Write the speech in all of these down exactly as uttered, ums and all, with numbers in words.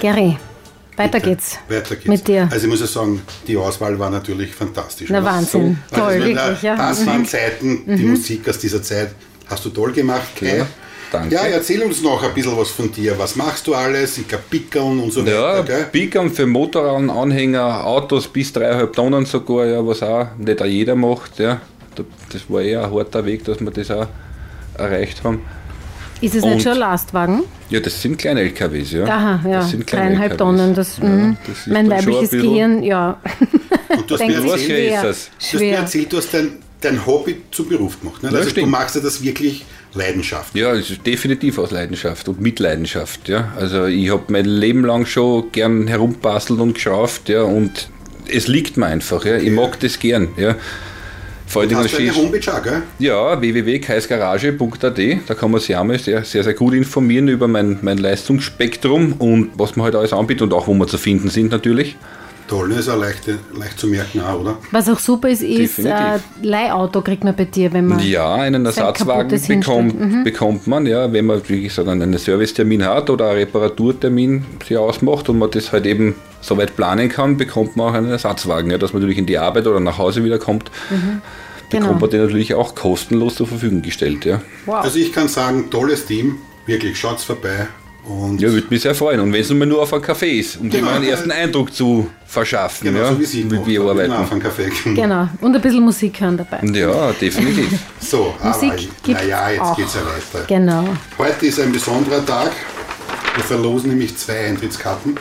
Gary, weiter Bitte. geht's. Weiter geht's. Mit dir. Also ich muss ja sagen, die Auswahl war natürlich fantastisch. Na oder? Wahnsinn, So, toll, also wirklich, ja. Das waren Mhm. Zeiten, die Mhm. Musik aus dieser Zeit hast du toll gemacht, Kai. Ja, danke. Ja, erzähl uns noch ein bisschen was von dir. Was machst du alles? Ich glaube, Pickeln und so Ja, weiter, gell? Pickeln für Motorrad, Anhänger, Autos bis dreieinhalb Tonnen sogar, ja, was auch nicht auch jeder macht. Ja. Das war eher ein harter Weg, dass wir das auch erreicht haben. Ist es Und- nicht schon ein Lastwagen? Ja, das sind kleine L K Ws, ja. Aha, ja, Das sind kleine dreieinhalb L K Ws. Tonnen. Das, Ja, mh, das ist mein dann schon weibliches ein bisschen- Gehirn, ja. Und du hast Denkt mir sich was erzählt, schwer ist schwer. das? du hast mir schwer. erzählt, du hast dein, dein Hobby zum Beruf gemacht. Ne? Ja, Also du stimmt. machst ja das wirklich Leidenschaft. Ja, es ist definitiv aus Leidenschaft und mit Leidenschaft. Ja. Also ich habe mein Leben lang schon gern herumbastelt und geschraubt, ja, und es liegt mir einfach. Ja. Ich mag das gern. Ja. Vor allem Du hast eine schön- Homepage auch, gell? Ja, w w w punkt kaisgarage punkt a t, da kann man sich einmal sehr, sehr, sehr gut informieren über mein, mein Leistungsspektrum und was man halt alles anbietet und auch wo wir zu finden sind natürlich. Toll, ne? Ist auch leicht, leicht zu merken auch, oder? Was auch super ist, ist äh, Definitiv. Leihauto kriegt man bei dir, wenn man Ja, einen sein Ersatzwagen kaputtes bekommt, hinstellt. Mhm. bekommt man, ja, wenn man, wie gesagt, einen Servicetermin hat oder einen Reparaturtermin sich ausmacht und man das halt eben so weit planen kann, bekommt man auch einen Ersatzwagen, ja, dass man natürlich in die Arbeit oder nach Hause wieder kommt, Mhm. bekommt Genau. man den natürlich auch kostenlos zur Verfügung gestellt. Ja, Wow. Also ich kann sagen, tolles Team, wirklich, schaut's vorbei. Und ja würde mich sehr freuen. Und wenn es nur auf einem Café ist, um Genau. dem einen ersten Eindruck zu verschaffen, genau ja, so wie Sie wie wir arbeiten. Genau, auf einen Kaffee. Genau. Und ein bisschen Musik hören dabei. Ja, definitiv. So, Musik aber gibt's naja, jetzt auch. geht's ja weiter. Genau. Heute ist ein besonderer Tag. Wir verlosen nämlich zwei Eintrittskarten.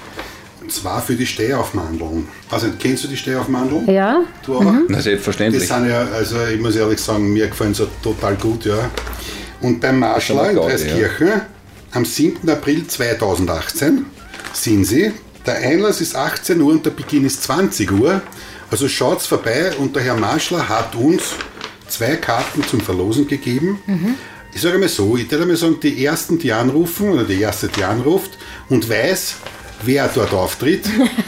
Und zwar für die Stehaufmandeln. Also, kennst du die Stehaufmandeln? Ja? Du auch? Na, Das selbstverständlich. sind ja, also ich muss ehrlich sagen, mir gefallen sie total gut, ja. Und beim Marschler in Gaudi, Dreiskirchen am siebten April zweitausendachtzehn sind sie. Der Einlass ist achtzehn Uhr und der Beginn ist zwanzig Uhr. Also schaut's vorbei und der Herr Marschler hat uns zwei Karten zum Verlosen gegeben. Ich sage mal so, ich würde mal sagen, die ersten, die anrufen, oder die erste, die anruft und weiß, wer dort auftritt.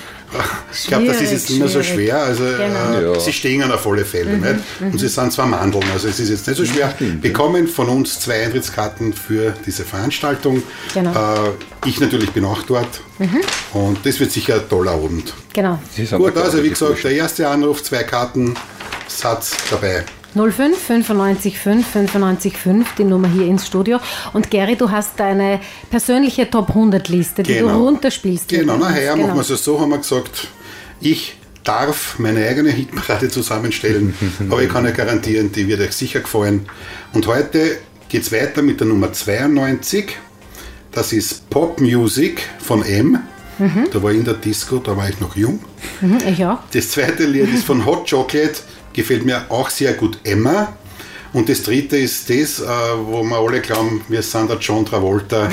Ich glaube, das ist jetzt nicht mehr so Schwierig, schwer. Also, Genau. äh, Ja. sie stehen auf alle Fälle. Nicht? Und sie sind zwar Mandeln, also es ist jetzt nicht so schwer. stimmt, Bekommen von uns zwei Eintrittskarten für diese Veranstaltung. Genau. Äh, ich natürlich bin auch dort. Und das wird sicher ein toller Abend. Genau. Sie sind Gut, da also wie wirklich gesagt, wurscht. der erste Anruf, zwei Karten, Satz dabei. null fünf fünfundneunzig fünf fünfundneunzig fünf, die Nummer hier ins Studio. Und Gary, du hast deine persönliche Top hundert Liste, die du runterspielst. mit Genau, uns. nachher machen wir es so, haben wir gesagt, ich darf meine eigene Hitparade zusammenstellen, aber ich kann ja garantieren, die wird euch sicher gefallen. Und heute geht es weiter mit der Nummer zweiundneunzig. Das ist Pop Music von M. Da war ich in der Disco, da war ich noch jung. Mhm, ich auch. Das zweite Lied ist von Hot Chocolate, gefällt mir auch sehr gut, Emma. Und das dritte ist das, äh, wo wir alle glauben, wir sind der John Travolta.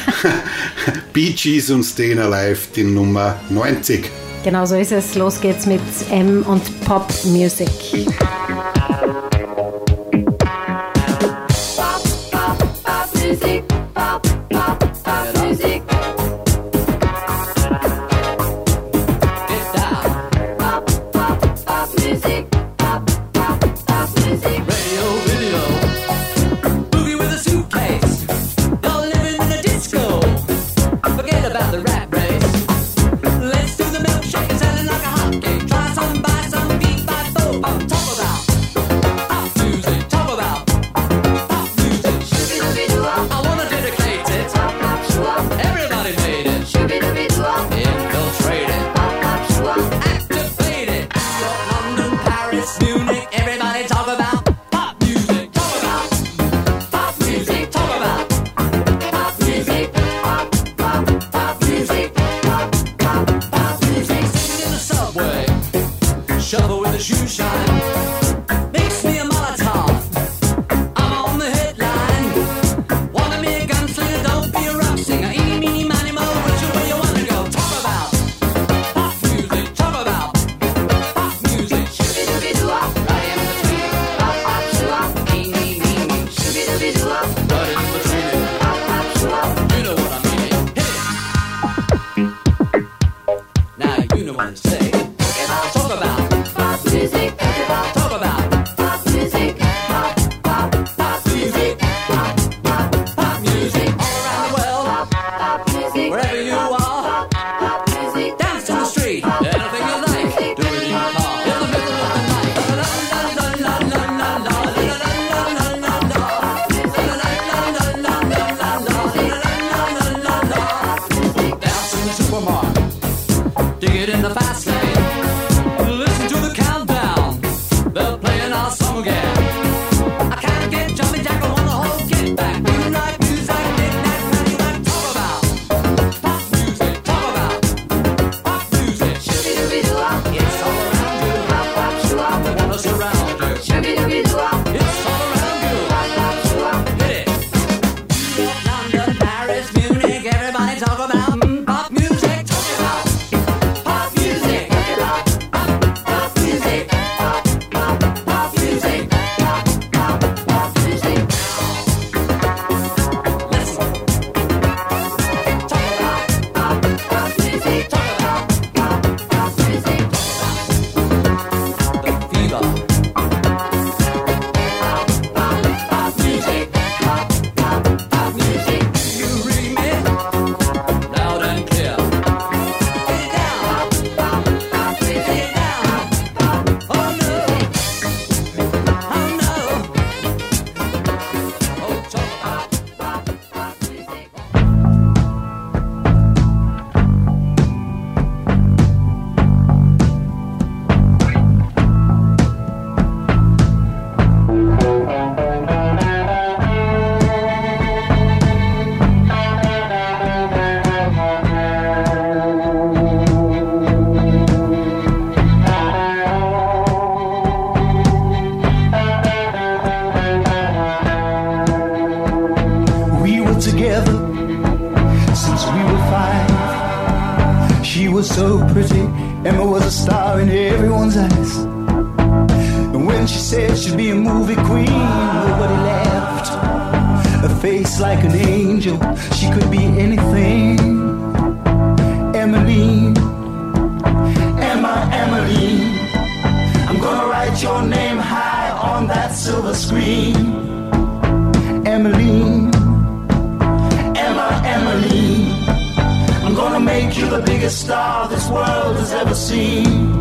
Bee Gees und Stayin' Alive, die Nummer neunzig. Genau so ist es. Los geht's mit M und Pop Music. Pop, pop, pop music. Pop, pop, pop music. Get down. Pop, pop, pop music. Pop, pop, pop music. Radio, video, movie with a suitcase. You're living in a disco. Forget about the rat race. Let's do the milkshake and sell it like a hotcake. Try some, buy some, beat by four. Talk about come on, dig it in the fast lane. Listen to the countdown, they're playing our song again. I can't get jumping jack, I wanna hold get back. You like music, knick-knack, paddywhack, talk about pop music, talk about pop music. Shooby-dooby-doo-wop, It's all around you, pop, pop, shoo-wop. they wanna surround you. Shooby-dooby-doo-wop, It's all around you, pop, pop, shoo-wop. hit it. London, Paris, Munich, everybody talk about mm, pop music, talk about pop music. Pop, pop music, pop, pop, pop music, pop, pop, pop music. Listen, talk about Pop, pop music, talk about pop, pop music. the fever. Pop, pop music, pop, pop, pop music. You read me loud and clear. Get it down, Pop, pop get music, it down. pop, Oh no, oh no. Oh, talk about pop, pop music. We were together since we were five. She was so pretty, Emma was a star in everyone's eyes. And when she said she'd be a movie queen, nobody laughed. A face like an angel, she could be anything. Emmeline, Emma, Emmeline, I'm gonna write your name high on that silver screen. Emmeline, Emma, Emmeline, I'm gonna make you the biggest star this world has ever seen.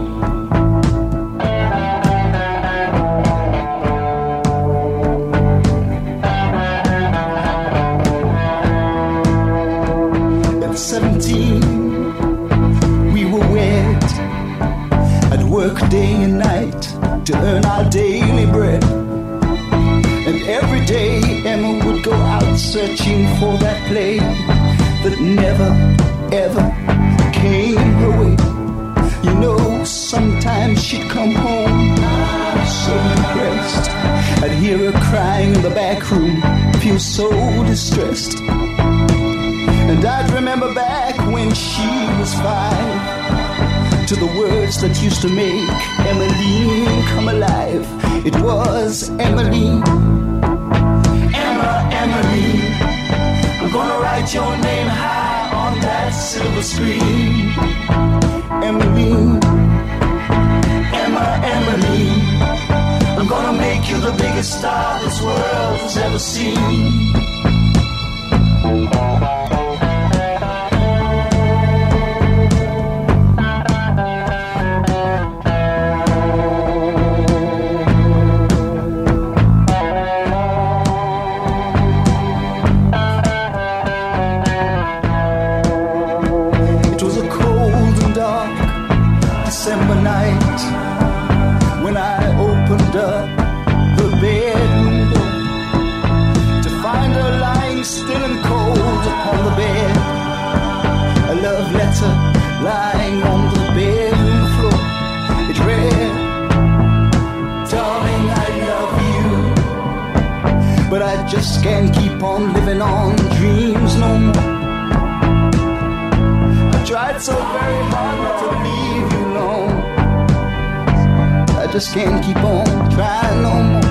At seventeen, we were wed. I'd work day and night to earn our daily bread. And every day Emma would go out searching for that play that never, ever came her way. You know, sometimes she'd come home so depressed. I'd hear her crying in the back room, feel so distressed. And I'd remember back when she was five, to the words that used to make Emmeline come alive. It was Emmeline, Emma, Emmeline, I'm gonna write your name high on that silver screen. Emmeline, Emma, Emmeline, I'm gonna make you the biggest star this world has ever seen. It was a cold and dark December night when I opened up the bedroom door to find her lying still and cold upon the bed. A love letter lying on the bedroom floor. It read, "Darling, I love you, but I just can't keep on living on dreams no more. I tried so very hard not to leave you alone. I just can't keep on trying no more.